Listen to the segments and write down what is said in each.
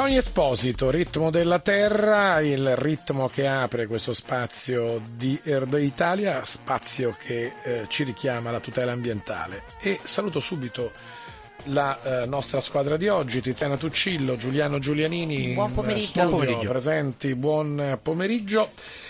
Tony Esposito, Ritmo della Terra, il ritmo che apre questo spazio di Erdo Italia, spazio che ci richiama alla tutela ambientale. E saluto subito la nostra squadra di oggi, Tiziana Tuccillo, Giuliano Giulianini, buon pomeriggio. Studio, Buon pomeriggio. Presenti, buon pomeriggio.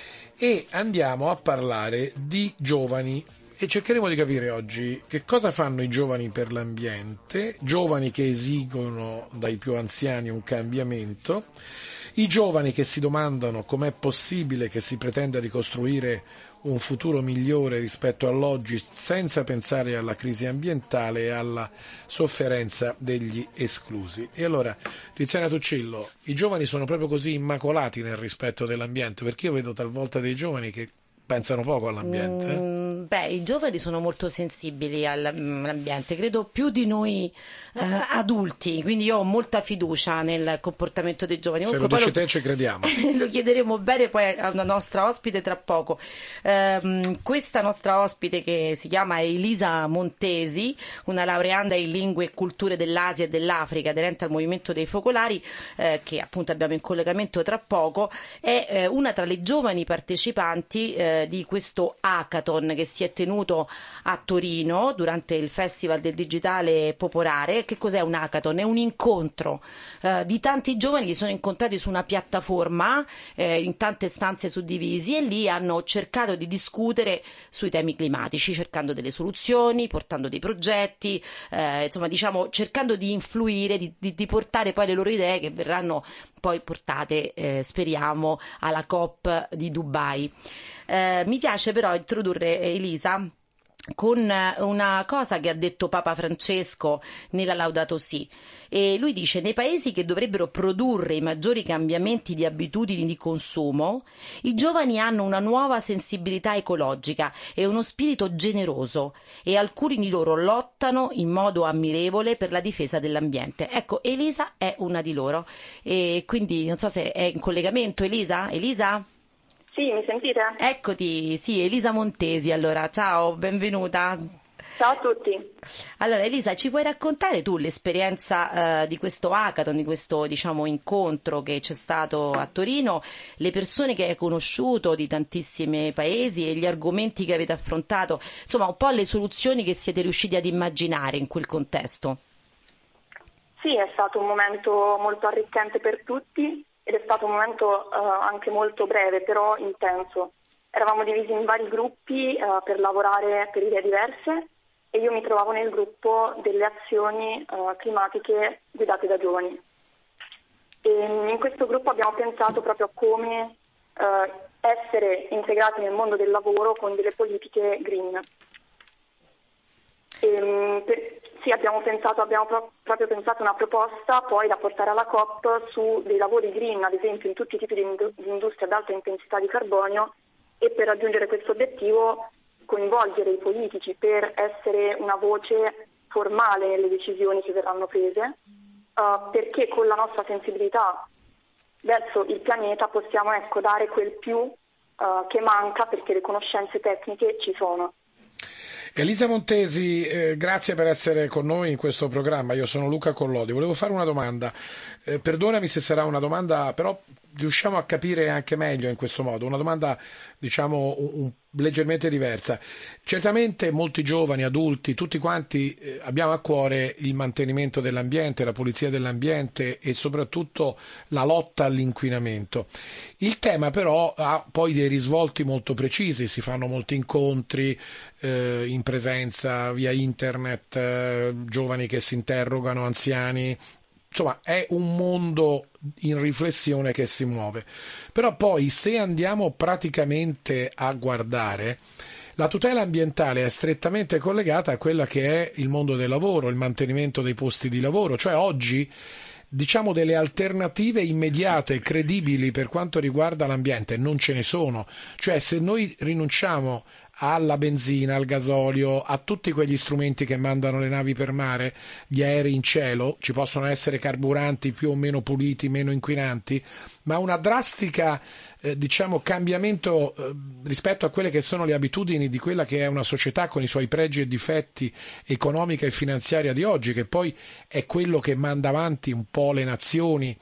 E andiamo a parlare di giovani e cercheremo di capire oggi che cosa fanno i giovani per l'ambiente, giovani che esigono dai più anziani un cambiamento, i giovani che si domandano com'è possibile che si pretenda di costruire un futuro migliore rispetto all'oggi senza pensare alla crisi ambientale e alla sofferenza degli esclusi. E allora, Tiziana Tuccillo, i giovani sono proprio così immacolati nel rispetto dell'ambiente? Perché io vedo talvolta dei giovani che pensano poco all'ambiente. I giovani sono molto sensibili all'ambiente, credo più di noi adulti, quindi io ho molta fiducia nel comportamento dei giovani. Se lo dici te ci crediamo. Lo chiederemo bene poi a una nostra ospite tra poco. Questa nostra ospite, che si chiama Elisa Montesi, una laureanda in lingue e culture dell'Asia e dell'Africa, aderente al Movimento dei Focolari, che appunto abbiamo in collegamento tra poco, è una tra le giovani partecipanti di questo hackathon che si è tenuto a Torino durante il Festival del Digitale Popolare. Che cos'è un hackathon? È un incontro di tanti giovani che sono incontrati su una piattaforma in tante stanze suddivisi, e lì hanno cercato di discutere sui temi climatici, cercando delle soluzioni, portando dei progetti, cercando di influire, di portare poi le loro idee, che verranno poi portate, speriamo, alla COP di Dubai. Mi piace però introdurre Elisa con una cosa che ha detto Papa Francesco nella Laudato Si, e lui dice: nei paesi che dovrebbero produrre i maggiori cambiamenti di abitudini di consumo, i giovani hanno una nuova sensibilità ecologica e uno spirito generoso, e alcuni di loro lottano in modo ammirevole per la difesa dell'ambiente. Ecco, Elisa è una di loro, e quindi non so se è in collegamento. Elisa? Sì, mi sentite? Eccoti, sì, Elisa Montesi, allora, ciao, benvenuta. Ciao a tutti. Allora, Elisa, ci puoi raccontare tu l'esperienza di questo hackathon, di questo, incontro che c'è stato a Torino, le persone che hai conosciuto di tantissimi paesi e gli argomenti che avete affrontato, insomma, un po' le soluzioni che siete riusciti ad immaginare in quel contesto? Sì, è stato un momento molto arricchente per tutti. Ed è stato un momento anche molto breve, però intenso. Eravamo divisi in vari gruppi per lavorare per idee diverse, e io mi trovavo nel gruppo delle azioni climatiche guidate da giovani. E in questo gruppo abbiamo pensato proprio a come essere integrati nel mondo del lavoro con delle politiche green. Sì, abbiamo proprio pensato una proposta poi da portare alla COP su dei lavori green, ad esempio in tutti i tipi di industria ad alta intensità di carbonio, e per raggiungere questo obiettivo coinvolgere i politici per essere una voce formale nelle decisioni che verranno prese, perché con la nostra sensibilità verso il pianeta possiamo dare quel più che manca, perché le conoscenze tecniche ci sono. Elisa Montesi, grazie per essere con noi in questo programma. Io sono Luca Collodi. Volevo fare una domanda. Perdonami se sarà una domanda, però riusciamo a capire anche meglio in questo modo. Una domanda, leggermente diversa. Certamente molti giovani, adulti, tutti quanti abbiamo a cuore il mantenimento dell'ambiente, la pulizia dell'ambiente e soprattutto la lotta all'inquinamento. Il tema però ha poi dei risvolti molto precisi, si fanno molti incontri in presenza via internet, giovani che si interrogano, anziani. Insomma, è un mondo in riflessione che si muove. Però poi, se andiamo praticamente a guardare, la tutela ambientale è strettamente collegata a quella che è il mondo del lavoro, il mantenimento dei posti di lavoro. Cioè oggi, delle alternative immediate, credibili per quanto riguarda l'ambiente, non ce ne sono. Cioè, se noi rinunciamo alla benzina, al gasolio, a tutti quegli strumenti che mandano le navi per mare, gli aerei in cielo, ci possono essere carburanti più o meno puliti, meno inquinanti, ma una drastica cambiamento rispetto a quelle che sono le abitudini di quella che è una società con i suoi pregi e difetti economica e finanziaria di oggi, che poi è quello che manda avanti un po' le nazioni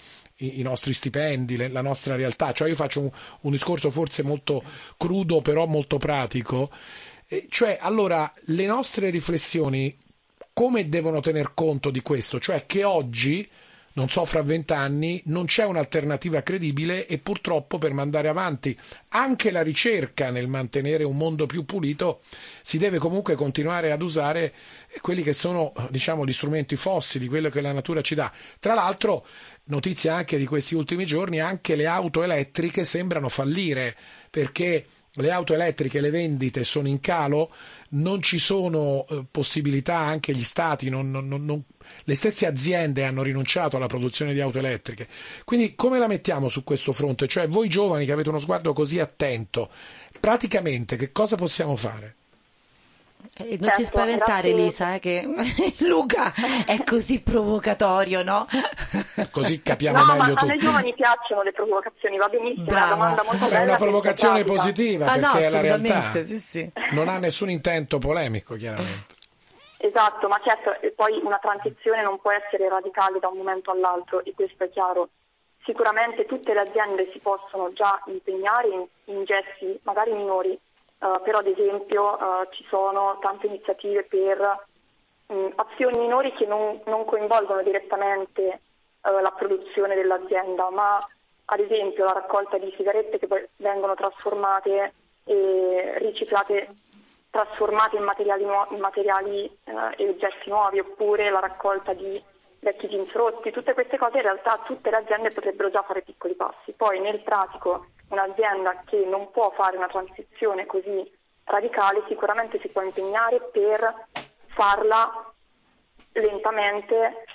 i nostri stipendi, la nostra realtà. Cioè io faccio un discorso forse molto crudo, però molto pratico. Cioè, allora, le nostre riflessioni come devono tener conto di questo? Cioè che oggi, non so, fra 20 anni, non c'è un'alternativa credibile e purtroppo per mandare avanti anche la ricerca nel mantenere un mondo più pulito si deve comunque continuare ad usare quelli che sono, diciamo, gli strumenti fossili, quello che la natura ci dà. Tra l'altro, notizia anche di questi ultimi giorni, anche le auto elettriche sembrano fallire perché le auto elettriche, le vendite sono in calo, non ci sono possibilità, anche gli stati, le stesse aziende hanno rinunciato alla produzione di auto elettriche. Quindi come la mettiamo su questo fronte? Cioè voi giovani che avete uno sguardo così attento, praticamente che cosa possiamo fare? Non ti spaventare, Elisa, che Luca è così provocatorio, no? Così capiamo No, meglio ma a noi tutti. giovani piacciono le provocazioni, va benissimo, è una Brava. domanda molto Vabbè, è una bella che provocazione pratica. positiva Ah no, perché è la assolutamente, realtà. sì, sì. Non ha nessun intento polemico, chiaramente. Esatto, ma certo, poi una transizione non può essere radicale da un momento all'altro e questo è chiaro. Sicuramente tutte le aziende si possono già impegnare in gesti magari minori, però ad esempio ci sono tante iniziative per azioni minori che non coinvolgono direttamente la produzione dell'azienda, ma ad esempio la raccolta di sigarette che poi vengono trasformate e riciclate, trasformate in materiali e oggetti nuovi, oppure la raccolta di vecchi jeans rotti. Tutte queste cose in realtà tutte le aziende potrebbero già fare piccoli passi. Poi nel pratico un'azienda che non può fare una transizione così radicale sicuramente si può impegnare per farla lentamente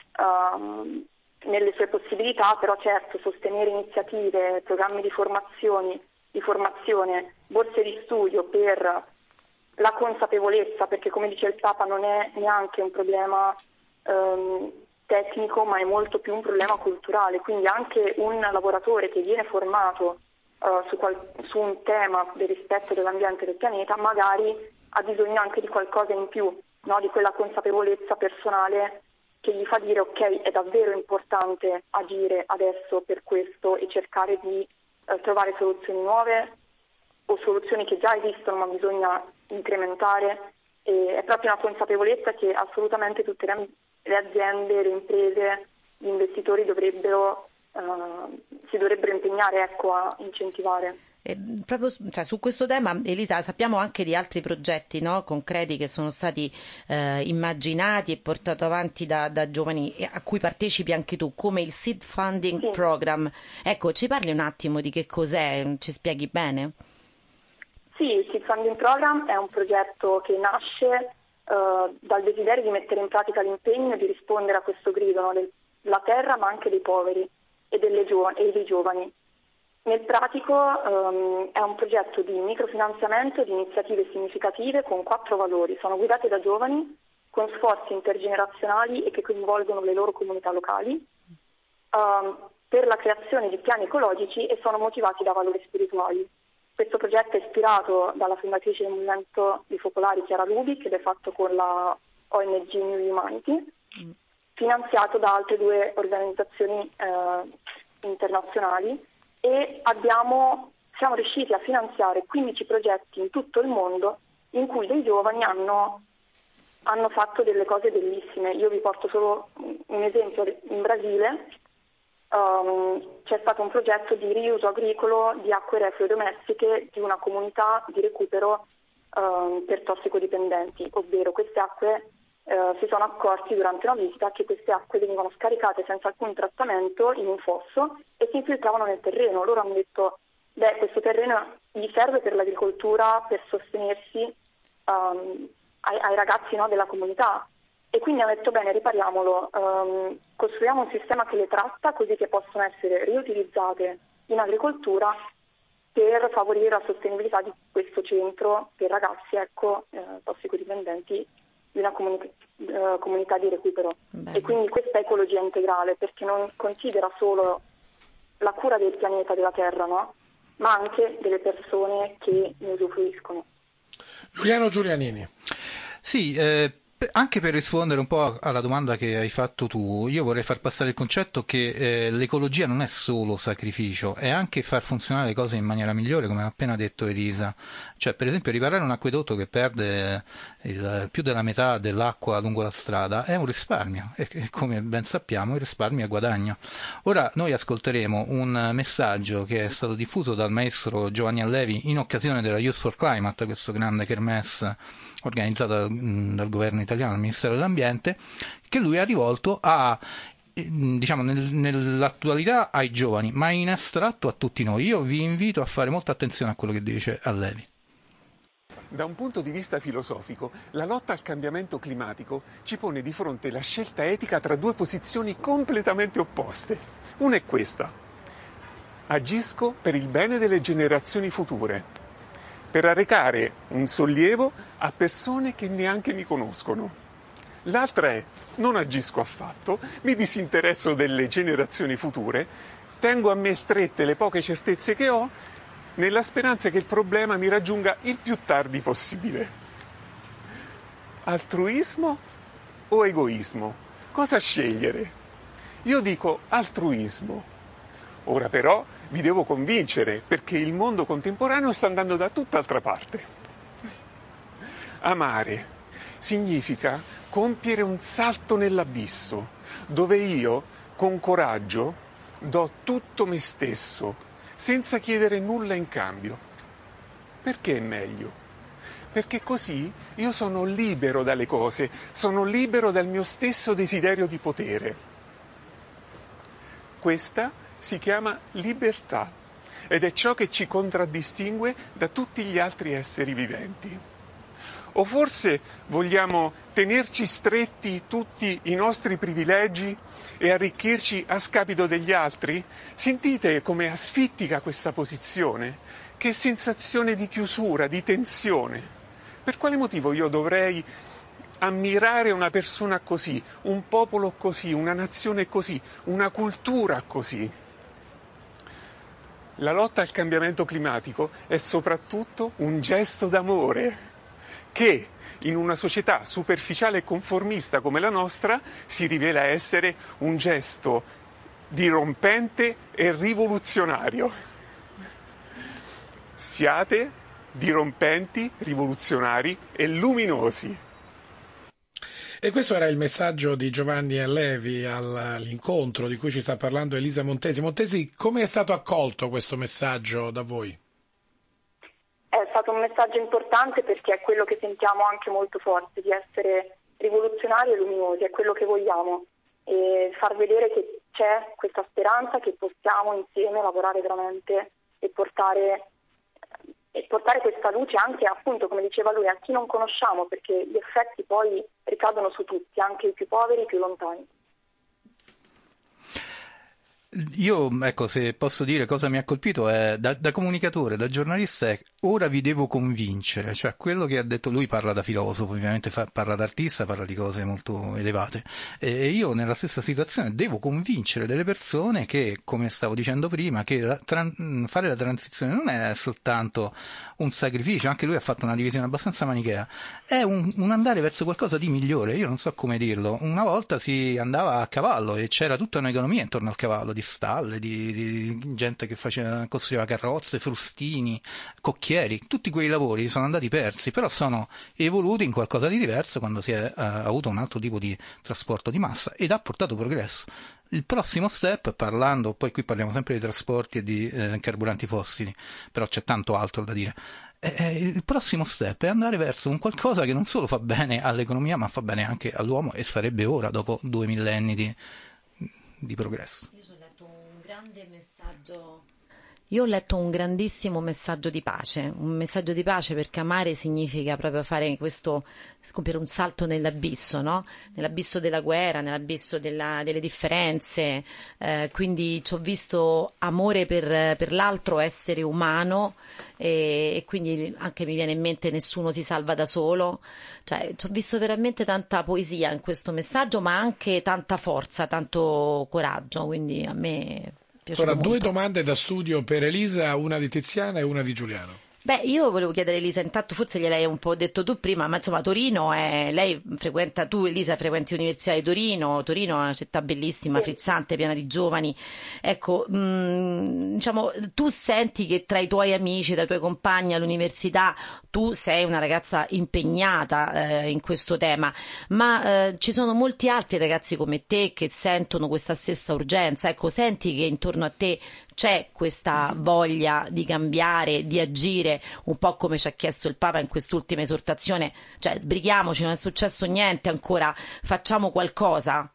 nelle sue possibilità, però certo sostenere iniziative, programmi di formazione, borse di studio per la consapevolezza, perché come dice il Papa non è neanche un problema tecnico, ma è molto più un problema culturale, quindi anche un lavoratore che viene formato su un tema del rispetto dell'ambiente e del pianeta magari ha bisogno anche di qualcosa in più, no? Di quella consapevolezza personale che gli fa dire ok, è davvero importante agire adesso per questo e cercare di trovare soluzioni nuove o soluzioni che già esistono ma bisogna incrementare. E è proprio una consapevolezza che assolutamente tutte le aziende, le imprese, gli investitori si dovrebbero impegnare, ecco, a incentivare. Proprio cioè, su questo tema, Elisa, sappiamo anche di altri progetti, no, concreti che sono stati immaginati e portati avanti da giovani a cui partecipi anche tu, come il Seed Funding Sì. Program. Ecco, ci parli un attimo di che cos'è? Ci spieghi bene? Sì, il Seed Funding Program è un progetto che nasce dal desiderio di mettere in pratica l'impegno di rispondere a questo grido, no, della terra ma anche dei poveri e dei giovani. Nel pratico è un progetto di microfinanziamento di iniziative significative con 4 valori. Sono guidate da giovani con sforzi intergenerazionali e che coinvolgono le loro comunità locali per la creazione di piani ecologici e sono motivati da valori spirituali. Questo progetto è ispirato dalla fondatrice del Movimento dei Focolari Chiara Lubic ed è fatto con la ONG New Humanity, finanziato da altre 2 organizzazioni internazionali e siamo riusciti a finanziare 15 progetti in tutto il mondo in cui dei giovani hanno fatto delle cose bellissime. Io vi porto solo un esempio. In Brasile c'è stato un progetto di riuso agricolo di acque reflue domestiche di una comunità di recupero per tossicodipendenti, ovvero queste acque si sono accorti durante una visita che queste acque venivano scaricate senza alcun trattamento in un fosso e si infiltravano nel terreno. Loro hanno detto, questo terreno gli serve per l'agricoltura, per sostenersi ai ragazzi, no, della comunità. E quindi hanno detto bene, ripariamolo, costruiamo un sistema che le tratta così che possono essere riutilizzate in agricoltura per favorire la sostenibilità di questo centro per ragazzi, ecco, tossicodipendenti di una comunità di recupero. Bello. E quindi questa ecologia integrale, perché non considera solo la cura del pianeta, della terra, no? Ma anche delle persone che ne usufruiscono. Giuliano Giulianini. Sì, Anche per rispondere un po' alla domanda che hai fatto tu, io vorrei far passare il concetto che l'ecologia non è solo sacrificio, è anche far funzionare le cose in maniera migliore, come ha appena detto Elisa. Cioè, per esempio, riparare un acquedotto che perde più della metà dell'acqua lungo la strada è un risparmio e come ben sappiamo il risparmio è guadagno. Ora noi ascolteremo un messaggio che è stato diffuso dal maestro Giovanni Allevi in occasione della Youth for Climate, questo grande kermesse organizzata dal governo italiano, dal Ministero dell'Ambiente, che lui ha rivolto diciamo, nell'attualità ai giovani, ma in astratto a tutti noi. Io vi invito a fare molta attenzione a quello che dice Allevi. Da un punto di vista filosofico, la lotta al cambiamento climatico ci pone di fronte la scelta etica tra due posizioni completamente opposte. Una è questa: agisco per il bene delle generazioni future, per arrecare un sollievo a persone che neanche mi conoscono. L'altra è: non agisco affatto, mi disinteresso delle generazioni future, tengo a me strette le poche certezze che ho, nella speranza che il problema mi raggiunga il più tardi possibile. Altruismo o egoismo? Cosa scegliere? Io dico altruismo. Ora però vi devo convincere, perché il mondo contemporaneo sta andando da tutt'altra parte. Amare significa compiere un salto nell'abisso, dove io, con coraggio, do tutto me stesso, senza chiedere nulla in cambio. Perché è meglio? Perché così io sono libero dalle cose, sono libero dal mio stesso desiderio di potere. Questa si chiama libertà ed è ciò che ci contraddistingue da tutti gli altri esseri viventi. O forse vogliamo tenerci stretti tutti i nostri privilegi e arricchirci a scapito degli altri? Sentite come asfittica questa posizione? Che sensazione di chiusura, di tensione. Per quale motivo io dovrei ammirare una persona così, un popolo così, una nazione così, una cultura così? La lotta al cambiamento climatico è soprattutto un gesto d'amore che in una società superficiale e conformista come la nostra si rivela essere un gesto dirompente e rivoluzionario. Siate dirompenti, rivoluzionari e luminosi. E questo era il messaggio di Giovanni Allevi all'incontro di cui ci sta parlando Elisa Montesi. Montesi, come è stato accolto questo messaggio da voi? È stato un messaggio importante perché è quello che sentiamo anche molto forte, di essere rivoluzionari e luminosi, è quello che vogliamo, e far vedere che c'è questa speranza, che possiamo insieme lavorare veramente e portare questa luce anche, appunto, come diceva lui, a chi non conosciamo, perché gli effetti poi ricadono su tutti, anche i più poveri, i più lontani. Io, ecco, se posso dire cosa mi ha colpito è da comunicatore, da giornalista, è ora vi devo convincere, cioè quello che ha detto lui parla da filosofo, ovviamente parla da artista, parla di cose molto elevate e io nella stessa situazione devo convincere delle persone che, come stavo dicendo prima, che fare la transizione non è soltanto un sacrificio, anche lui ha fatto una divisione abbastanza manichea, è un andare verso qualcosa di migliore, io non so come dirlo, una volta si andava a cavallo e c'era tutta un'economia intorno al cavallo, di stalle, di gente che costruiva carrozze, frustini, cocchieri, tutti quei lavori sono andati persi, però sono evoluti in qualcosa di diverso quando si è avuto un altro tipo di trasporto di massa ed ha portato progresso. Il prossimo step, parlando, poi qui parliamo sempre di trasporti e di carburanti fossili, però c'è tanto altro da dire. Il prossimo step è andare verso un qualcosa che non solo fa bene all'economia, ma fa bene anche all'uomo e sarebbe ora, dopo 2 millenni di progresso. Io ho letto un grandissimo messaggio di pace, perché amare significa proprio fare compiere un salto nell'abisso, no? Nell'abisso della guerra, nell'abisso delle differenze, quindi ci ho visto amore per l'altro essere umano e quindi anche mi viene in mente nessuno si salva da solo, cioè ci ho visto veramente tanta poesia in questo messaggio, ma anche tanta forza, tanto coraggio, quindi a me è piaciuto Ora, due molto. domande da studio per Elisa, una di Tiziana e una di Giuliano. Beh, io volevo chiedere a Elisa, intanto forse gliel'hai un po' detto tu prima, ma insomma Torino tu Elisa frequenti l'Università di Torino, Torino è una città bellissima, Sì. frizzante, piena di giovani, ecco, diciamo, tu senti che tra i tuoi amici, tra i tuoi compagni all'università, tu sei una ragazza impegnata in questo tema, ma ci sono molti altri ragazzi come te che sentono questa stessa urgenza, ecco, senti che intorno a te c'è questa voglia di cambiare, di agire, un po' come ci ha chiesto il Papa in quest'ultima esortazione, cioè sbrighiamoci, non è successo niente ancora, facciamo qualcosa?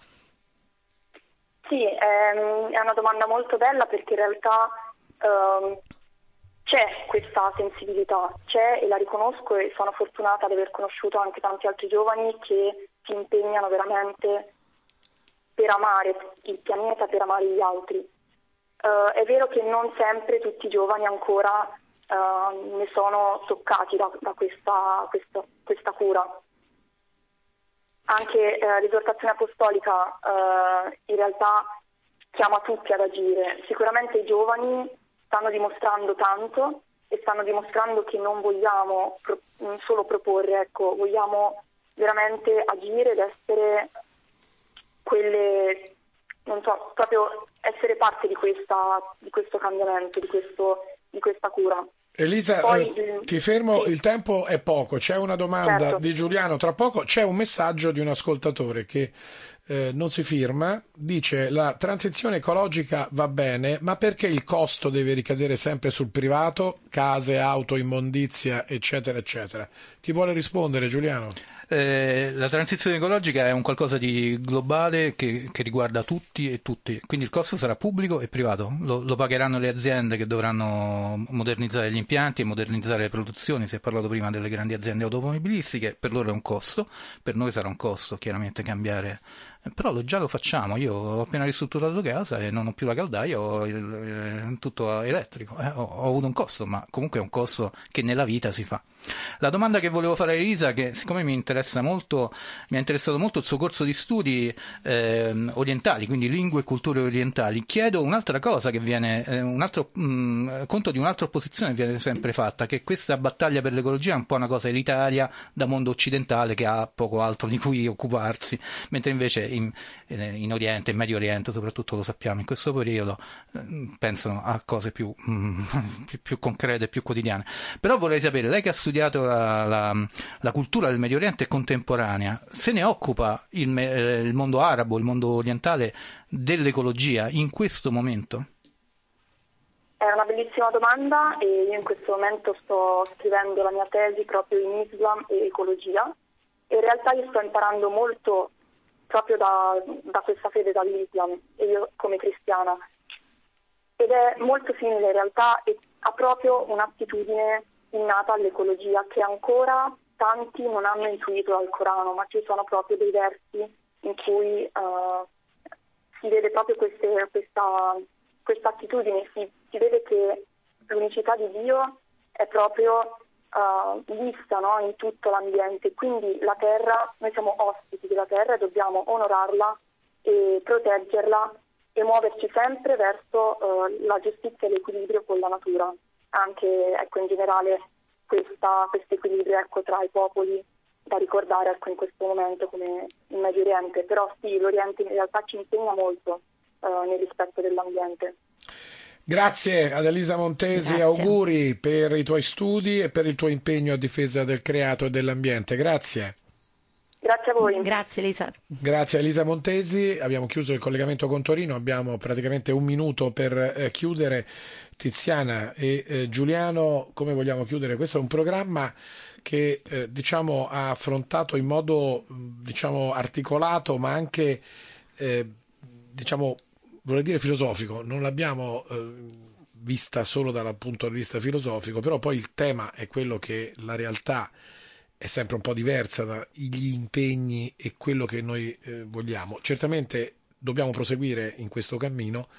Sì, è una domanda molto bella perché in realtà ehm, c'è questa sensibilità, c'è e la riconosco e sono fortunata ad aver conosciuto anche tanti altri giovani che si impegnano veramente per amare il pianeta, per amare gli altri. È vero che non sempre tutti i giovani ancora ne sono toccati da questa cura. Anche l'esortazione apostolica in realtà chiama tutti ad agire. Sicuramente i giovani stanno dimostrando tanto e stanno dimostrando che non vogliamo non solo proporre, ecco, vogliamo veramente agire ed essere quelle, non so, proprio essere parte di questo cambiamento, di questa cura. Elisa, Poi, ti fermo, sì, il tempo è poco, c'è una domanda certo. di Giuliano, tra poco c'è un messaggio di un ascoltatore che non si firma, dice la transizione ecologica va bene, ma perché il costo deve ricadere sempre sul privato, case, auto, immondizia, eccetera, eccetera? Chi vuole rispondere, Giuliano? La transizione ecologica è un qualcosa di globale che riguarda tutti e tutti, quindi il costo sarà pubblico e privato, lo pagheranno le aziende che dovranno modernizzare gli impianti e modernizzare le produzioni, si è parlato prima delle grandi aziende automobilistiche, per loro è un costo, per noi sarà un costo chiaramente cambiare, però già lo facciamo, io ho appena ristrutturato casa e non ho più la caldaia, ho tutto elettrico, ho avuto un costo, ma comunque è un costo che nella vita si fa. La domanda che volevo fare a Elisa, che siccome mi ha interessato molto il suo corso di studi orientali, quindi lingue e culture orientali, chiedo un'altra cosa che viene, conto di un'altra opposizione che viene sempre fatta, che questa battaglia per l'ecologia è un po' una cosa elitaria da mondo occidentale che ha poco altro di cui occuparsi, mentre invece in Oriente, in Medio Oriente soprattutto lo sappiamo, in questo periodo pensano a cose più concrete, più quotidiane. Però vorrei sapere, lei che ha studiato la cultura del Medio Oriente contemporanea, se ne occupa il mondo arabo, il mondo orientale dell'ecologia in questo momento? È una bellissima domanda e io in questo momento sto scrivendo la mia tesi proprio in Islam e ecologia e in realtà io sto imparando molto proprio da questa fede, dall'Islam, e io come cristiana. Ed è molto simile in realtà e ha proprio un'attitudine innata all'ecologia che ancora tanti non hanno intuito dal Corano, ma ci sono proprio dei versi in cui si vede proprio questa attitudine, si vede che l'unicità di Dio è proprio vista, no, in tutto l'ambiente, quindi la terra, noi siamo ospiti della terra e dobbiamo onorarla e proteggerla e muoverci sempre verso la giustizia e l'equilibrio con la natura, anche ecco, in generale questo equilibrio ecco, tra i popoli da ricordare ecco, in questo momento come il Medio Oriente, però sì, l'Oriente in realtà ci insegna molto nel rispetto dell'ambiente. Grazie ad Elisa Montesi, Grazie. auguri per i tuoi studi e per il tuo impegno a difesa del creato e dell'ambiente. Grazie. Grazie a voi. Grazie Elisa. Grazie a Elisa Montesi, abbiamo chiuso il collegamento con Torino, abbiamo praticamente un minuto per chiudere. Tiziana e Giuliano, come vogliamo chiudere? Questo è un programma che diciamo, ha affrontato in modo diciamo, articolato ma anche diciamo, vorrei dire filosofico, non l'abbiamo vista solo dal punto di vista filosofico, però poi il tema è quello che la realtà è sempre un po' diversa dagli impegni e quello che noi vogliamo. Certamente dobbiamo proseguire in questo cammino,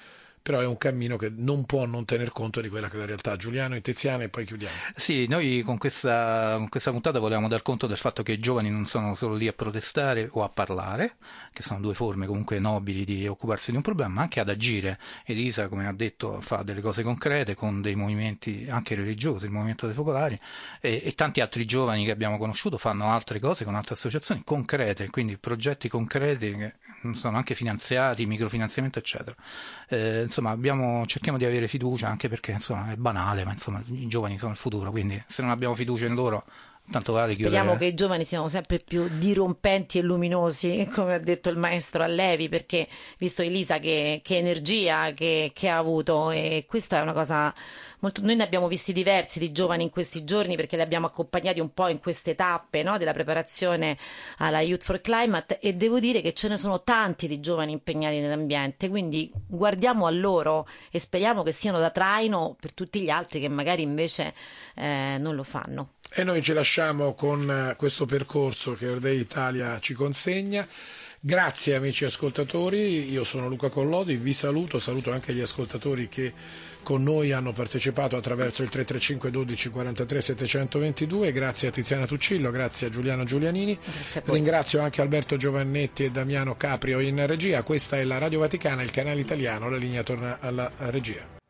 però è un cammino che non può non tener conto di quella che è la realtà. Giuliano e Tiziana, e poi chiudiamo. Sì, noi con questa puntata volevamo dar conto del fatto che i giovani non sono solo lì a protestare o a parlare, che sono due forme comunque nobili di occuparsi di un problema, ma anche ad agire. Elisa, come ha detto, fa delle cose concrete con dei movimenti anche religiosi, il movimento dei focolari, e tanti altri giovani che abbiamo conosciuto fanno altre cose con altre associazioni concrete, quindi progetti concreti che sono anche finanziati, microfinanziamento eccetera. Insomma, cerchiamo di avere fiducia, anche perché insomma, è banale, ma insomma, i giovani sono il futuro, quindi se non abbiamo fiducia in loro, tanto vale Speriamo che chiudere. i giovani siano sempre più dirompenti e luminosi, come ha detto il maestro Allevi, perché visto Elisa che energia che ha avuto, e questa è una cosa molto. Noi ne abbiamo visti diversi di giovani in questi giorni, perché li abbiamo accompagnati un po' in queste tappe, no, della preparazione alla Youth for Climate, e devo dire che ce ne sono tanti di giovani impegnati nell'ambiente, quindi guardiamo a loro e speriamo che siano da traino per tutti gli altri che magari invece non lo fanno. E noi ci lasciamo con questo percorso che Earth Day Italia ci consegna. Grazie amici ascoltatori, io sono Luca Collodi, vi saluto anche gli ascoltatori che con noi hanno partecipato attraverso il 335 12 43 722, grazie a Tiziana Tuccillo, grazie a Giuliano Giulianini, ringrazio anche Alberto Giovannetti e Damiano Caprio in regia. Questa è la Radio Vaticana, il canale italiano, la linea torna alla regia.